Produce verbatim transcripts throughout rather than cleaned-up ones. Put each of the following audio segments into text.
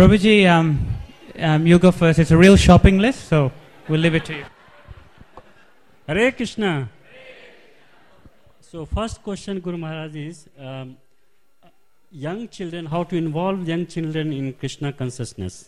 Prabhuji, um, um, you go first. It's a real shopping list, so we'll leave it to you. Hare Krishna. So first question, Guru Maharaj, is um, young children, how to involve young children in Krishna consciousness.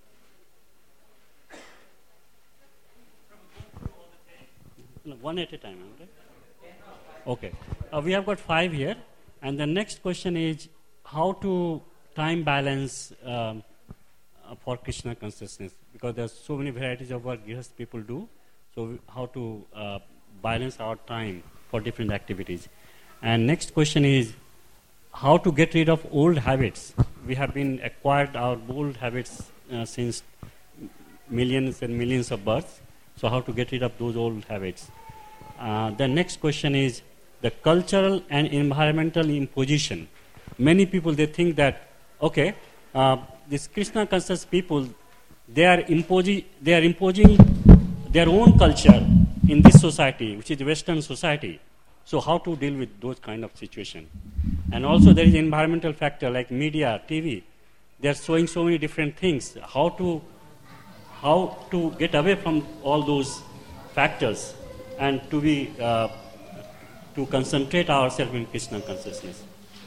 One at a time, okay? Okay. Uh, we have got five here. And the next question is how to time balance um, uh, for Krishna consciousness. Because there are so many varieties of work grihast people do. So how to uh, balance our time for different activities. And next question is how to get rid of old habits. We have been acquired our old habits uh, since millions and millions of births. So how to get rid of those old habits. Uh, the next question is the cultural and environmental imposition. Many people, they think that, okay, uh, these Krishna conscious people, they are imposing, they are imposing their own culture in this society, which is the Western society. So how to deal with those kind of situation? And also there is environmental factor like media, T V. They are showing so many different things. How to, how to get away from all those factors and to be, uh, to concentrate ourselves in Krishna consciousness.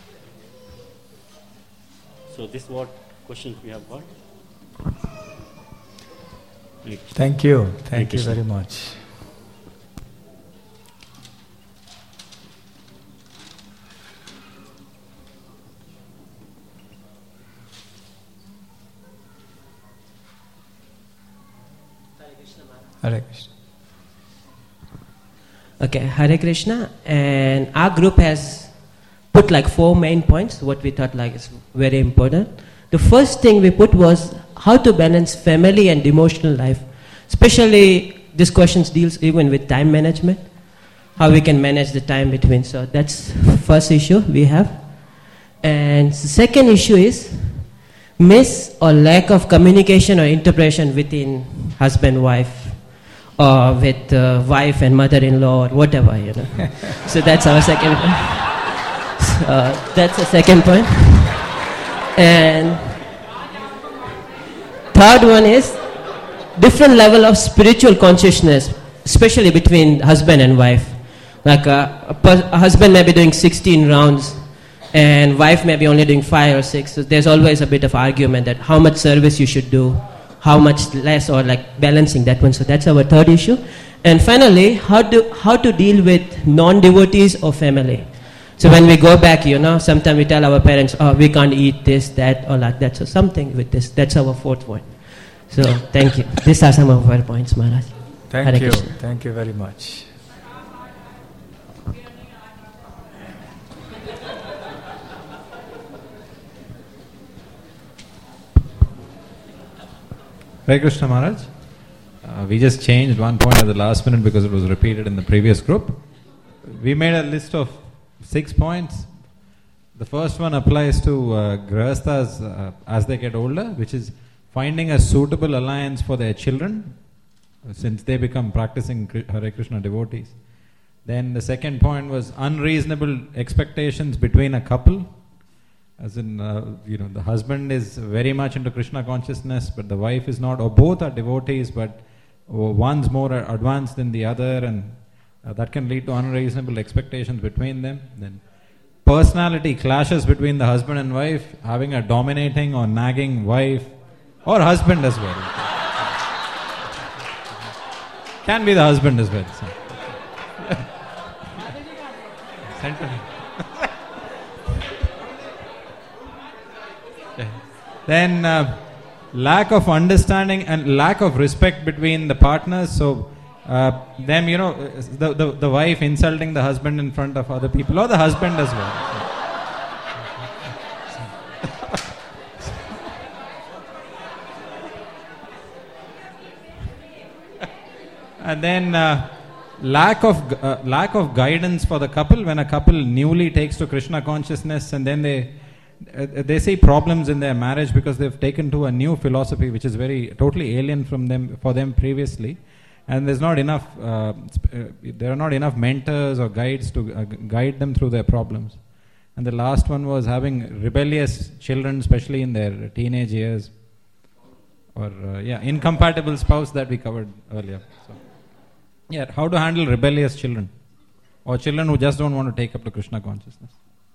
So this is what questions we have got. Thank you. Thank, Thank you you very much. Hare Krishna. Okay, Hare Krishna. And our group has put like four main points, what we thought like is very important. The first thing we put was how to balance family and emotional life. Especially this question deals even with time management, how we can manage the time between. So that's first issue we have. And the second issue is miss or lack of communication or interpretation within husband-wife. Or with uh, wife and mother-in-law or whatever, you know. So that's our second point. Uh, that's the second point. And third one is different level of spiritual consciousness, especially between husband and wife. Like uh, a, per- a husband may be doing sixteen rounds and wife may be only doing five or six. So there's always a bit of argument that how much service you should do, how much less, or like balancing that one. So that's our third issue. And finally, how to how to deal with non-devotees or family. So when we go back, you know, sometimes we tell our parents, oh, we can't eat this, that, or like that. So something with this. That's our fourth point. So thank you. These are some of our points, Maharaj. Thank Hare you. Krishna. Thank you very much. Hare Krishna Maharaj. Uh, we just changed one point at the last minute because it was repeated in the previous group. We made a list of six points. The first one applies to uh, grihasthas uh, as they get older, which is finding a suitable alliance for their children uh, since they become practicing Hare Krishna devotees. Then the second point was unreasonable expectations between a couple. As in, uh, you know, the husband is very much into Krishna consciousness, but the wife is not, or both are devotees, but one's more advanced than the other, and uh, that can lead to unreasonable expectations between them. Then personality clashes between the husband and wife, having a dominating or nagging wife, or husband as well. Can be the husband as well. So. Then uh, lack of understanding and lack of respect between the partners. So uh, them, you know, the, the the wife insulting the husband in front of other people, or the husband as well. And then uh, lack of uh, lack of guidance for the couple when a couple newly takes to Krishna consciousness, and then they uh, they see problems in their marriage because they've taken to a new philosophy which is very totally alien from them for them previously, and there's not enough uh, sp- uh, there are not enough mentors or guides to uh, guide them through their problems. And the last one was having rebellious children, especially in their teenage years. or uh, yeah, incompatible spouse that we covered earlier. So, yeah, how to handle rebellious children or children who just don't want to take up the Krishna consciousness.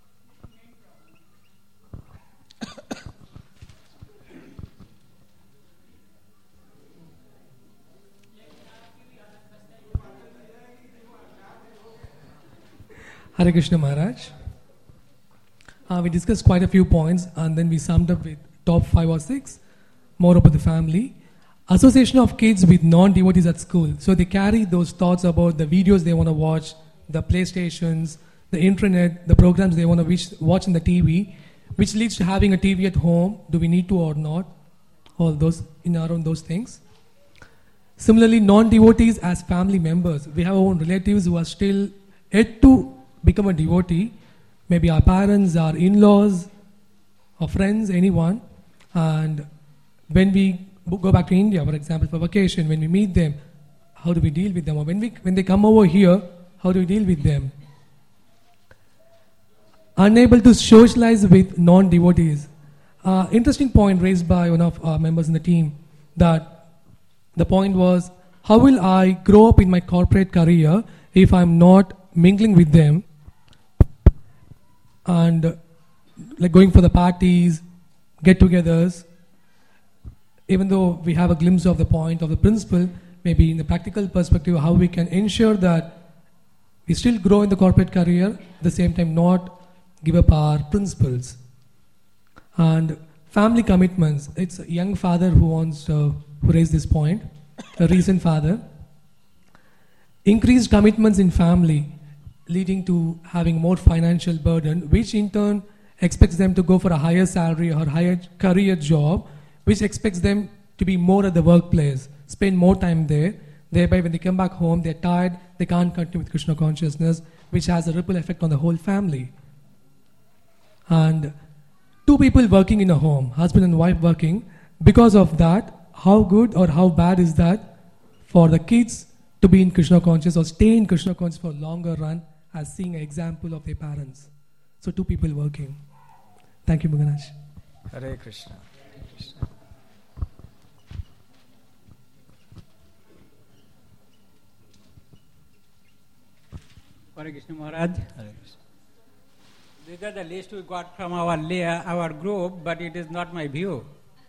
Hare Krishna Maharaj. Uh, we discussed quite a few points and then we summed up with top five or six, more about the family. Association of kids with non-devotees at school. So they carry those thoughts about the videos they want to watch, the playstations, the internet, the programs they want to watch on the T V, which leads to having a T V at home. Do we need to or not? All those, in around those things. Similarly, non-devotees as family members. We have our own relatives who are still yet to become a devotee, maybe our parents, our in-laws, our friends, anyone. And when we go back to India, for example, for vacation, when we meet them, how do we deal with them? Or when we when they come over here, how do we deal with them? Unable to socialize with non-devotees. Uh, interesting point raised by one of our members in the team, that the point was, how will I grow up in my corporate career if I'm not mingling with them and uh, like going for the parties, get-togethers? Even though we have a glimpse of the point of the principle, maybe in the practical perspective, how we can ensure that we still grow in the corporate career, at the same time not give up our principles. And family commitments. It's a young father who wants uh, who raised this point, a recent father. Increased commitments in family, leading to having more financial burden, which in turn expects them to go for a higher salary or higher career job, which expects them to be more at the workplace, spend more time there. Thereby, when they come back home, they're tired, they can't continue with Krishna consciousness, which has a ripple effect on the whole family. And two people working in a home, husband and wife working, because of that, how good or how bad is that for the kids to be in Krishna conscious or stay in Krishna conscious for a longer run, as seeing an example of their parents? So two people working. Thank you, Maharaj. Hare Krishna. Hare Krishna. Hare Krishna Maharaj. These are the list we got from our layer, our group, but it is not my view.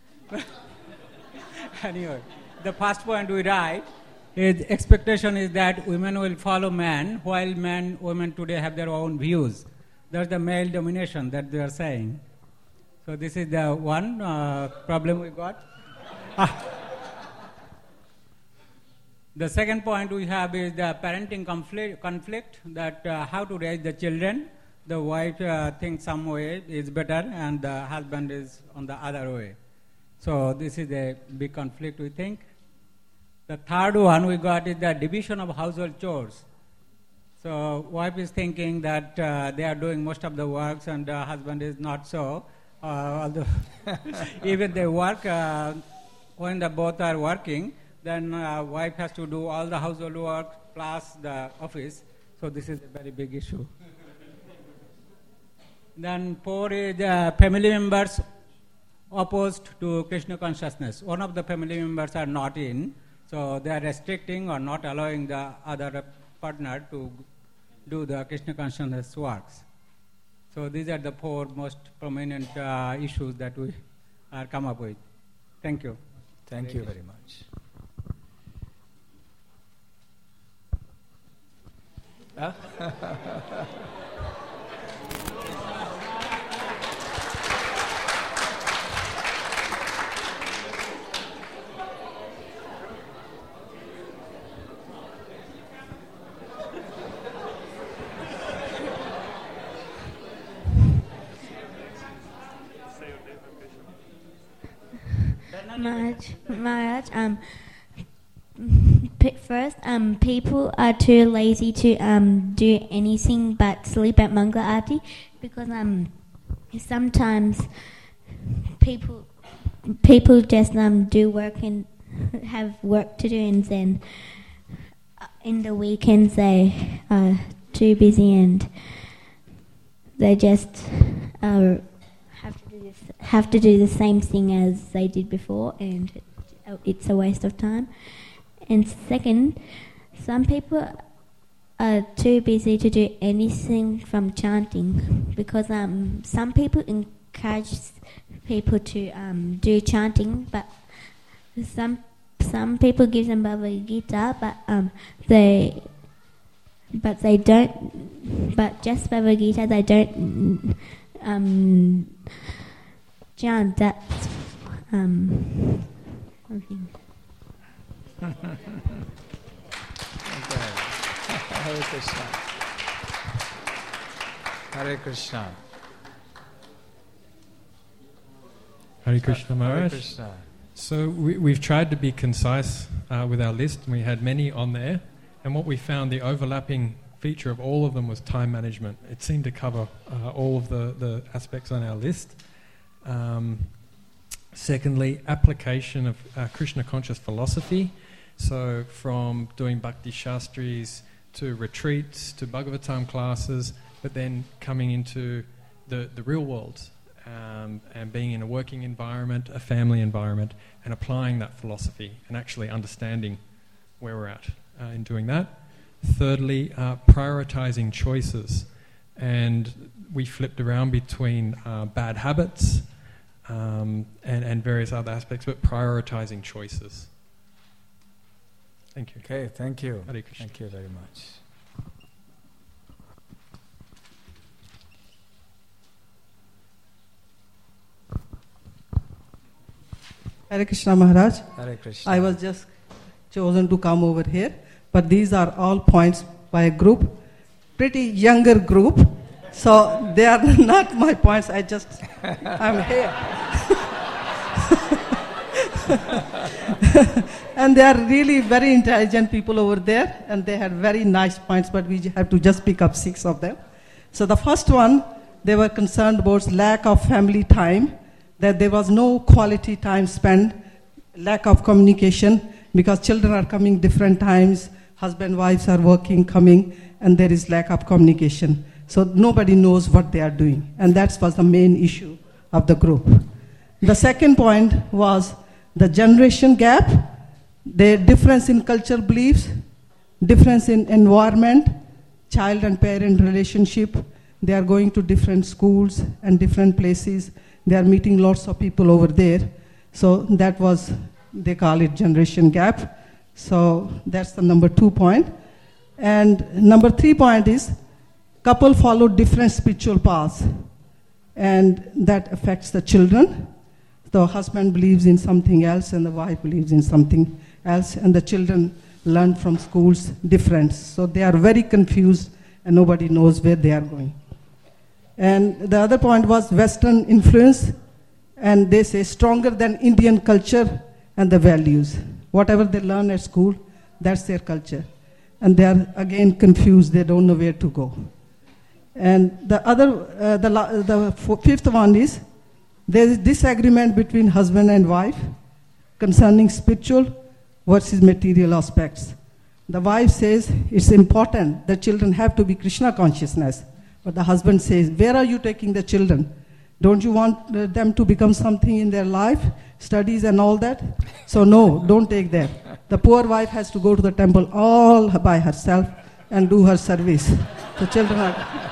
Anyway, the first point we write is expectation is that women will follow men, while men, women today have their own views. That's the male domination that they are saying. So this is the one uh, problem we got. The second point we have is the parenting conflict, conflict that uh, how to raise the children. The wife uh, thinks some way is better and the husband is on the other way. So this is a big conflict, we think. The third one we got is the division of household chores. So wife is thinking that uh, they are doing most of the works and the husband is not so. Uh, although even they work, uh, when the both are working, then uh, wife has to do all the household work plus the office. So this is a very big issue. Then four is uh, family members opposed to Krishna consciousness. One of the family members are not in, so they are restricting or not allowing the other partner to do the Krishna consciousness works. So these are the four most prominent uh, issues that we are come up with. Thank you. Thank you very much. Huh? Maharaj, Maharaj, um, p- first, um, people are too lazy to um do anything but sleep at Mangala Aarti because um sometimes people people just um do work and have work to do, and then in the weekends they are too busy and they just uh, have to do this, have to do the same thing as they did before, and uh, it's a waste of time. And second, some people are too busy to do anything from chanting, because um, some people encourage people to um, do chanting, but some some people give them Bhagavad Gita, but um, they but they don't. But just Bhagavad Gita, they don't um, chant. That's um, something. Okay. Hare Krishna. Hare Krishna. Hare Krishna Maharaj. Hare Krishna. So we, we've tried to be concise uh, with our list, and we had many on there. And what we found, the overlapping feature of all of them was time management. It seemed to cover uh, all of the, the aspects on our list. Um, secondly, application of uh, Krishna conscious philosophy. So from doing Bhakti Shastris to retreats to Bhagavatam classes, but then coming into the, the real world um, and being in a working environment, a family environment, and applying that philosophy and actually understanding where we're at uh, in doing that. Thirdly, uh, prioritizing choices. And we flipped around between uh, bad habits um, and, and various other aspects, but prioritizing choices. Thank you. Okay, thank you. Hare Krishna. Thank you very much. Hare Krishna Maharaj. Hare Krishna. I was just chosen to come over here, but these are all points by a group, pretty younger group, so they are not my points. I just, I'm here. And they are really very intelligent people over there, and they had very nice points, but we have to just pick up six of them. So the first one, they were concerned about lack of family time, that there was no quality time spent, lack of communication, because children are coming different times, husband, wives are working, coming, and there is lack of communication. So nobody knows what they are doing, and that was the main issue of the group. The second point was the generation gap, the difference in cultural beliefs, difference in environment, child and parent relationship. They are going to different schools and different places. They are meeting lots of people over there. So that was, they call it generation gap. So that's the number two point. And number three point is, couple follow different spiritual paths, and that affects the children. The husband believes in something else and the wife believes in something else, and the children learn from schools different. So they are very confused and nobody knows where they are going. And the other point was Western influence, and they say stronger than Indian culture and the values. Whatever they learn at school, that's their culture. And they are again confused, they don't know where to go. And the other, uh, the, the fifth one is, there is disagreement between husband and wife concerning spiritual versus material aspects. The wife says it's important that children have to be Krishna consciousness. But the husband says, where are you taking the children? Don't you want uh, them to become something in their life, studies and all that? So no, don't take them. The poor wife has to go to the temple all by herself and do her service. The children are...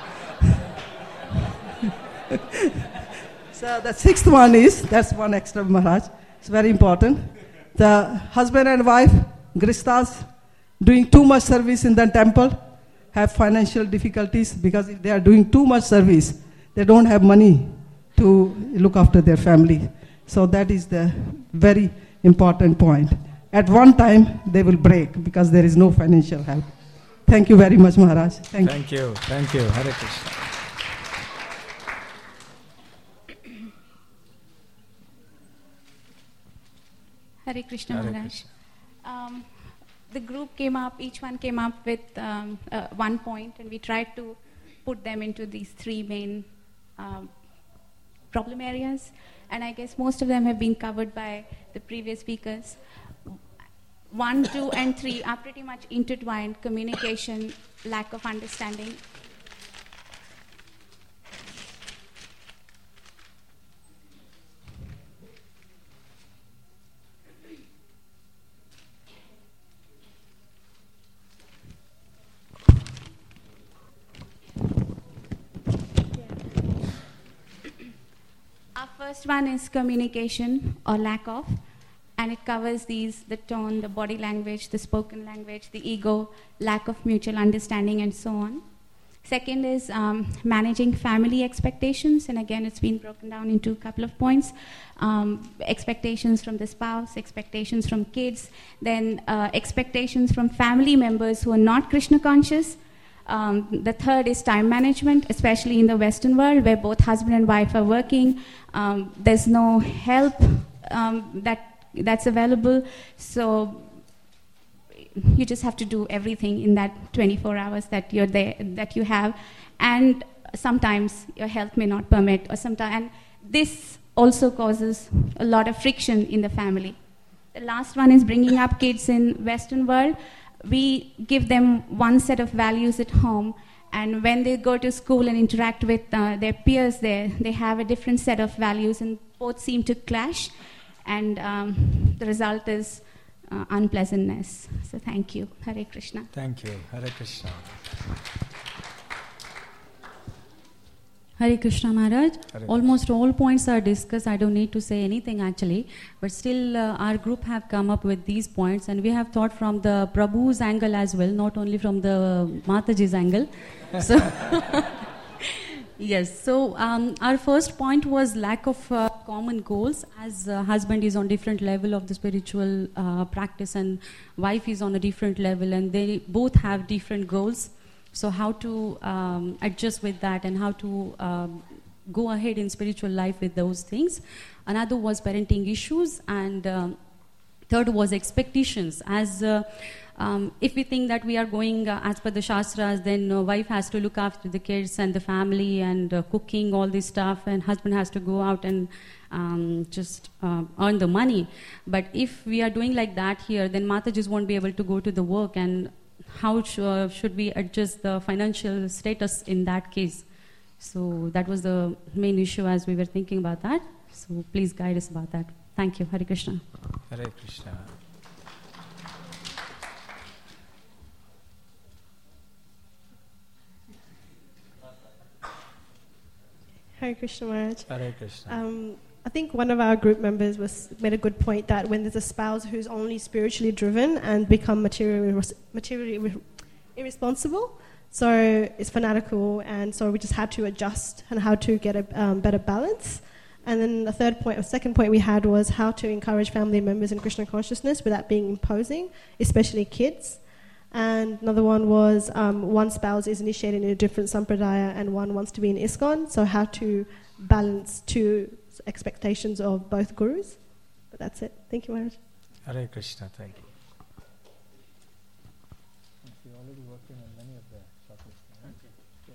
So the sixth one is, that's one extra Maharaj, it's very important. The husband and wife, Gristas, doing too much service in the temple, have financial difficulties, because if they are doing too much service, they don't have money to look after their family. So that is the very important point. At one time, they will break because there is no financial help. Thank you very much, Maharaj. Thank, Thank you. you. Thank you. Hare Krishna. Hare Krishna Hare Maharaj. Krishna. Um, the group came up, each one came up with um, uh, one point, and we tried to put them into these three main um, problem areas. And I guess most of them have been covered by the previous speakers. One, two, and three are pretty much intertwined: communication, lack of understanding. first one is communication or lack of, and it covers these: the tone, the body language, the spoken language, the ego, lack of mutual understanding, and so on. Second is um, managing family expectations, and again it's been broken down into a couple of points. Um, expectations from the spouse, expectations from kids, then uh, expectations from family members who are not Krishna conscious. Um, the third is time management, especially in the Western world where both husband and wife are working. Um, there's no help um, that that's available, so you just have to do everything in that twenty-four hours that you're there, that you have, and sometimes your health may not permit, or sometimes, and this also causes a lot of friction in the family. The last one is bringing up kids in Western world. We give them one set of values at home, and when they go to school and interact with uh, their peers there, they have a different set of values, and both seem to clash, and um, the result is Uh, unpleasantness. So thank you. Hare Krishna. Thank you. Hare Krishna. Hare Krishna Maharaj. Hare Almost all points are discussed. I don't need to say anything actually. But still uh, our group have come up with these points, and we have thought from the Prabhu's angle as well, not only from the Mataji's angle. So yes, so um, our first point was lack of uh, common goals, as uh, husband is on different level of the spiritual uh, practice and wife is on a different level, and they both have different goals. So how to um, adjust with that, and how to um, go ahead in spiritual life with those things. Another was parenting issues, and um, third was expectations. As uh, Um, if we think that we are going uh, as per the Shastras, then uh, wife has to look after the kids and the family and uh, cooking, all this stuff, and husband has to go out and um, just uh, earn the money. But if we are doing like that here, then Matajis won't be able to go to the work, and how sh- uh, should we adjust the financial status in that case? So that was the main issue as we were thinking about that. So please guide us about that. Thank you. Hare Krishna. Hare Krishna. Hare Krishna Maharaj. Hare Krishna. Um, I think one of our group members was made a good point that when there's a spouse who's only spiritually driven and become materially, materially irresponsible, so it's fanatical, and so we just had to adjust and how to get a um, better balance. And then the third point, or second point we had was how to encourage family members in Krishna consciousness without being imposing, especially kids. And another one was um, one spouse is initiated in a different sampradaya and one wants to be in ISKCON, so how to balance two expectations of both gurus. But that's it. Thank you, Maharaj. Hare Krishna, thank you. You're already working on many of the shortlists.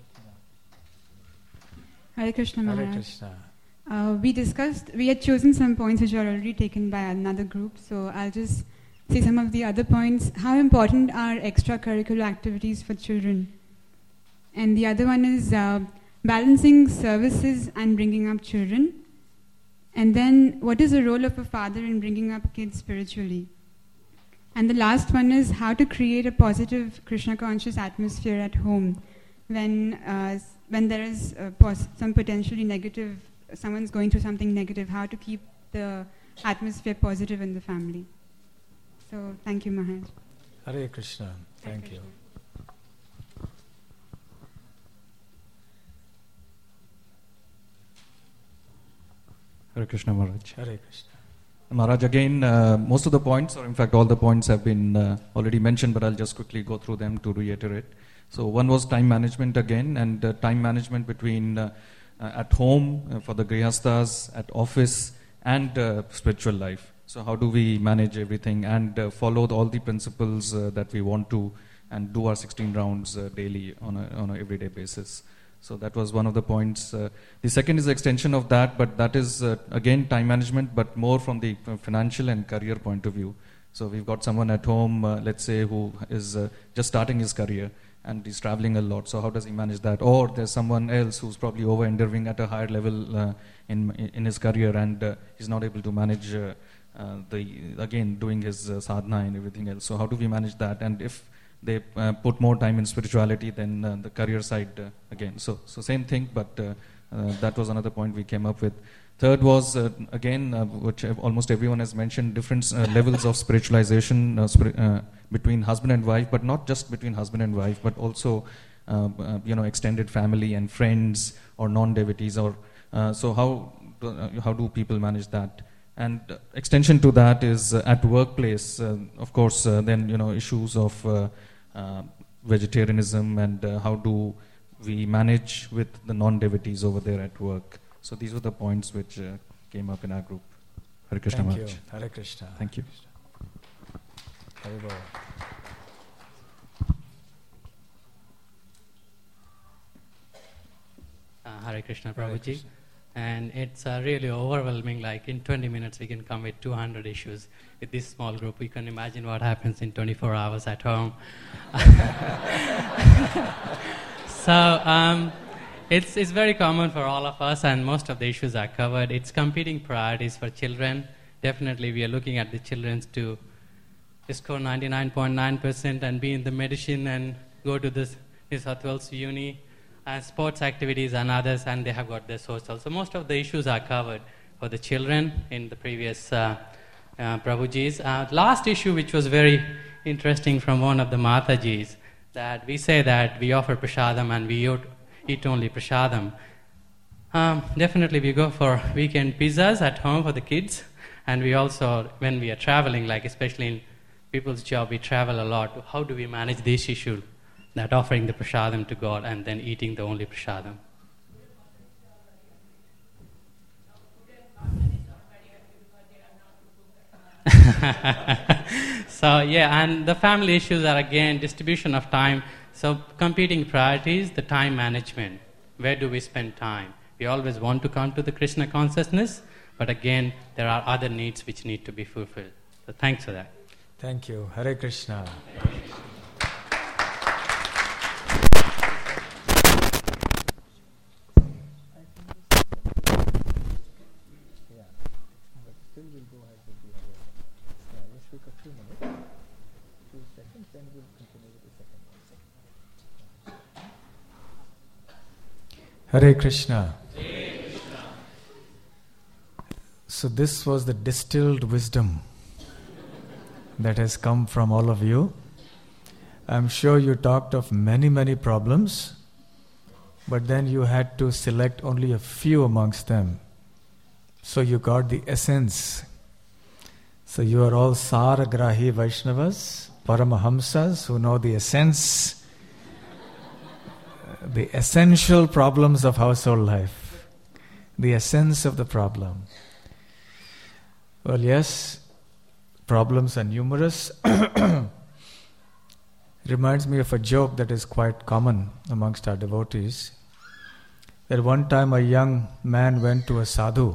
Hare Krishna Maharaj. Hare Krishna. Uh, we discussed, we had chosen some points which are already taken by another group, so I'll just say some of the other points. How important are extracurricular activities for children? And the other one is uh, balancing services and bringing up children. And then what is the role of a father in bringing up kids spiritually? And the last one is how to create a positive Krishna conscious atmosphere at home when uh, when there is uh, pos- some potentially negative, someone's going through something negative, how to keep the atmosphere positive in the family. So, thank you, Maharaj. Hare Krishna. Thank Hare you. Hare Krishna, Maharaj. Hare Krishna. Maharaj, again, uh, most of the points, or in fact all the points have been uh, already mentioned, but I'll just quickly go through them to reiterate. So one was time management again, and uh, time management between uh, uh, at home uh, for the grihasthas, at office, and uh, spiritual life. So how do we manage everything and uh, follow the, all the principles uh, that we want to, and do our sixteen rounds uh, daily on a on a everyday basis. So that was one of the points. Uh, the second is the extension of that, but that is uh, again time management, but more from the financial and career point of view. So we've got someone at home, uh, let's say, who is uh, just starting his career and he's traveling a lot. So how does he manage that? Or there's someone else who's probably over endeavoring at a higher level uh, in in his career, and uh, he's not able to manage uh, uh, the again doing his uh, sadhana and everything else. So how do we manage that? And if they uh, put more time in spirituality than uh, the career side uh, again. So so same thing, but uh, uh, that was another point we came up with. third was, uh, again, uh, which almost everyone has mentioned, different uh, levels of spiritualization uh, spiri- uh, between husband and wife, but not just between husband and wife, but also, uh, uh, you know, extended family and friends or non-devotees. Or uh, so how do, uh, how do people manage that? And uh, extension to that is uh, at workplace, uh, of course, uh, then, you know, issues of uh, uh, vegetarianism and uh, how do we manage with the non-devotees over there at work. So these were the points which uh, came up in our group. Hare Krishna Thank Maharaj. you. Hare Krishna. Thank you. Hare Bol. Uh, Hare Krishna, Hare Prabhuji. Krishna. And it's uh, really overwhelming. Like in twenty minutes, we can come with two hundred issues. With this small group, we can imagine what happens in twenty-four hours at home. so um, it's it's very common for all of us, and most of the issues are covered. It's competing priorities for children. Definitely, we are looking at the children to score ninety-nine point nine percent and be in the medicine and go to this this Hatwell's uni. And sports activities and others, and they have got their social. So most of the issues are covered for the children in the previous uh, uh, Prabhuji's. Uh, last issue, which was very interesting from one of the Matajis, that we say that we offer prasadam and we eat only prasadam. Um, definitely we go for weekend pizzas at home for the kids, and we also, when we are traveling, like especially in people's job, we travel a lot. How do we manage this issue? That offering the prasadam to God and then eating the only prasadam. So yeah, and the family issues are again distribution of time. So competing priorities, the time management. Where do we spend time? We always want to come to the Krishna consciousness, but again, there are other needs which need to be fulfilled. So thanks for that. Thank you. Hare Krishna. Hare Krishna. Hare Krishna. So this was the distilled wisdom that has come from all of you. I'm sure you talked of many, many problems, but then you had to select only a few amongst them. So you got the essence. So you are all Saragrahi Vaishnavas, Paramahamsas, who know the essence, the essential problems of household life, the essence of the problem. Well, yes, problems are numerous. Reminds me of a joke that is quite common amongst our devotees. That one time a young man went to a sadhu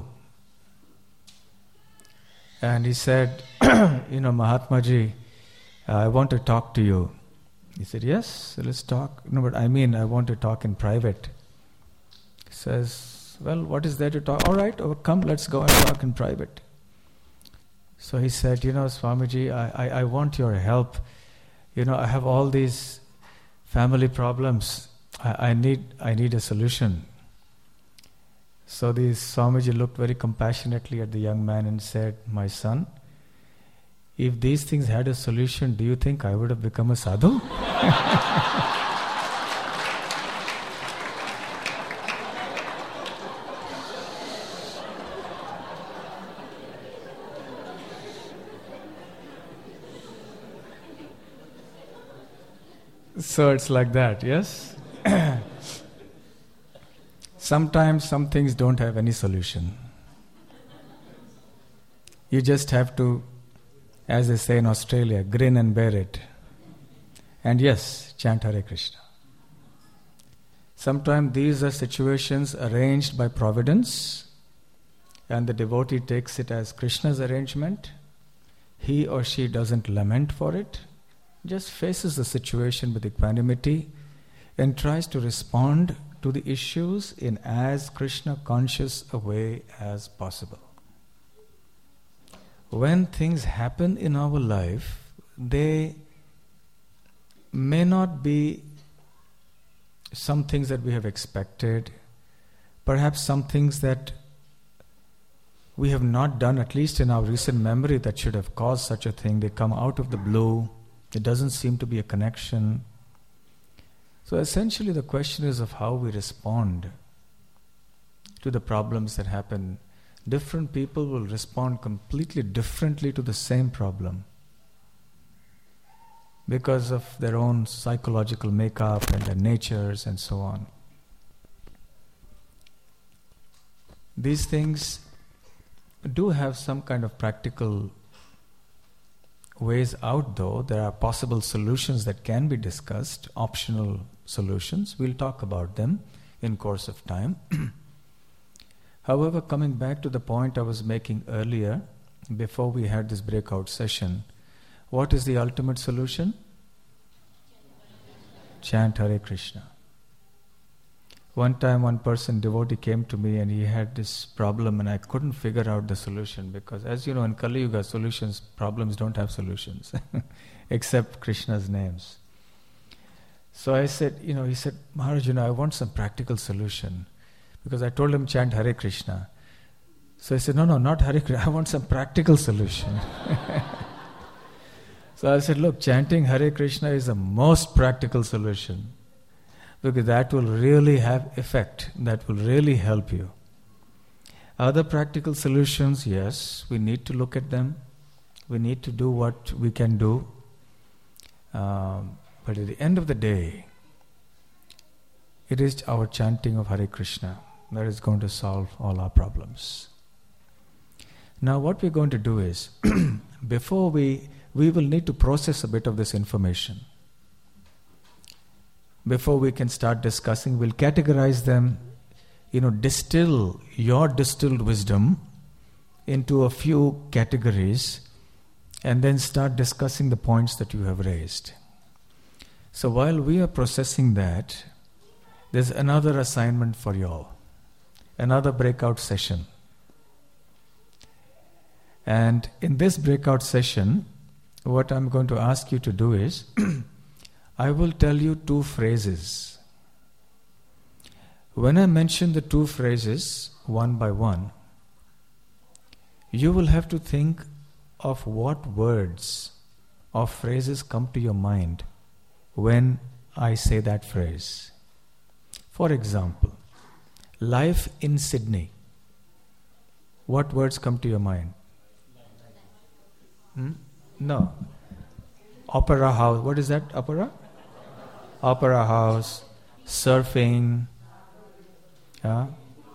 and he said, you know, Mahatma Ji, I want to talk to you. He said, yes, let's talk. No, but I mean, I want to talk in private. He says, well, what is there to talk? All right, oh, come, let's go and talk in private. So he said, you know, Swamiji, I, I, I want your help. You know, I have all these family problems. I, I need I need a solution. So the Swamiji looked very compassionately at the young man and said, my son, if these things had a solution, do you think I would have become a sadhu? So it's like that, yes? Sometimes some things don't have any solution. You just have to, as they say in Australia, grin and bear it. And yes, chant Hare Krishna. Sometimes these are situations arranged by providence, and the devotee takes it as Krishna's arrangement. He or she doesn't lament for it, just faces the situation with equanimity and tries to respond to the issues in as Krishna conscious a way as possible. When things happen in our life, they may not be some things that we have expected, perhaps some things that we have not done, at least in our recent memory, that should have caused such a thing. They come out of the blue. There doesn't seem to be a connection. So essentially the question is of how we respond to the problems that happen. Different people will respond completely differently to the same problem because of their own psychological makeup and their natures and so on. These things do have some kind of practical ways out, though. There are possible solutions that can be discussed, optional solutions. We'll talk about them in course of time. However, coming back to the point I was making earlier, before we had this breakout session, what is the ultimate solution? Chant Hare Krishna. One time one person, devotee, came to me and he had this problem and I couldn't figure out the solution because, as you know, in Kali Yuga, solutions, problems don't have solutions except Krishna's names. So I said, you know, he said, Maharaj, you know, I want some practical solution because I told him chant Hare Krishna. So I said, no, no, not Hare Krishna, I want some practical solution. So I said, look, chanting Hare Krishna is the most practical solution. Because that will really have effect, that will really help you. Other practical solutions, yes, we need to look at them. We need to do what we can do. Um, but at the end of the day, it is our chanting of Hare Krishna that is going to solve all our problems. Now what we're going to do is, before we, we will need to process a bit of this information. Before we can start discussing, we'll categorize them, you know, distill your distilled wisdom into a few categories and then start discussing the points that you have raised. So while we are processing that, there's another assignment for you all, another breakout session. And in this breakout session, what I'm going to ask you to do is, I will tell you two phrases. When I mention the two phrases, one by one, you will have to think of what words or phrases come to your mind when I say that phrase. For example, life in Sydney. What words come to your mind? Hmm? No. Opera house. What is that? Opera? Opera house, surfing, yeah?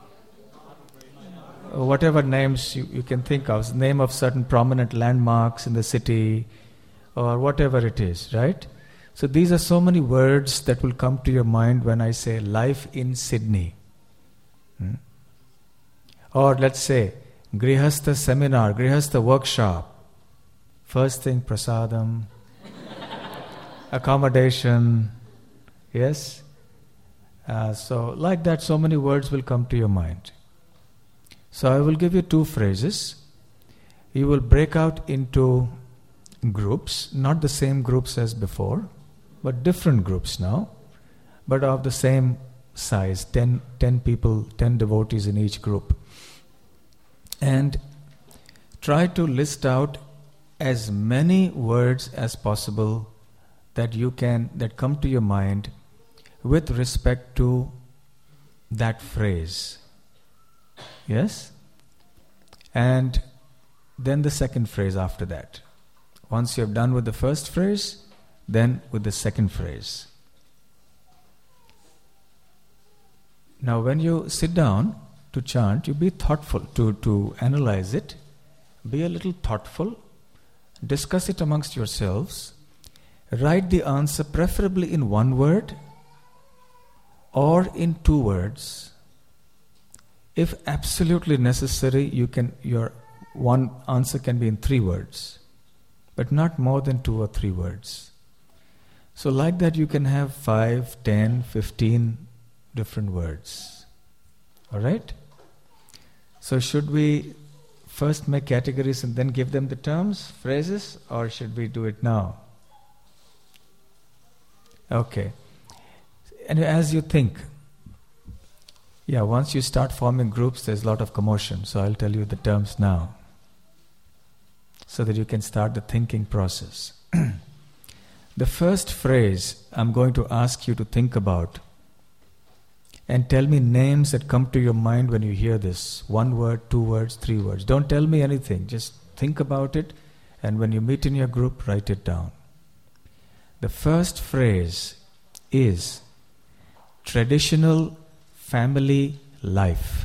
Whatever names you, you can think of, name of certain prominent landmarks in the city, or whatever it is, right? So these are so many words that will come to your mind when I say life in Sydney. Hmm? Or let's say, Grihastha seminar, Grihastha workshop. First thing, prasadam, accommodation. Yes? Uh, so like that, so many words will come to your mind. So I will give you two phrases. You will break out into groups, not the same groups as before, but different groups now, but of the same size, ten, ten people, ten devotees in each group. And try to list out as many words as possible that you can, that come to your mind with respect to that phrase. Yes? And then the second phrase after that. Once you have done with the first phrase, then with the second phrase. Now when you sit down to chant, you be thoughtful, to, to analyze it. Be a little thoughtful. Discuss it amongst yourselves. Write the answer preferably in one word or in two words. If absolutely necessary, you can, your one answer can be in three words, but not more than two or three words. So like that you can have five, ten, fifteen different words. Alright? So should we first make categories and then give them the terms, phrases, or should we do it now? Okay. And as you think, Yeah, once you start forming groups, there's a lot of commotion. So I'll tell you the terms now, so that you can start the thinking process. The first phrase I'm going to ask you to think about, and tell me names that come to your mind when you hear this. One word, two words, three words. Don't tell me anything. Just think about it, and when you meet in your group, write it down. The first phrase is traditional family life.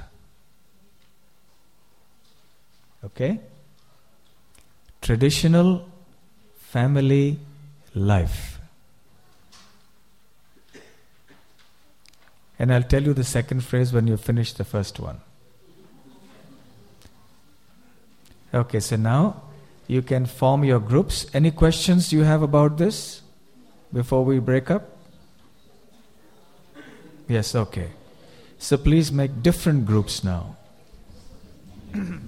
Okay? Traditional family life. And I'll tell you the second phrase when you finish the first one. Okay, so now you can form your groups. Any questions you have about this before we break up? Yes, okay. So please make different groups now.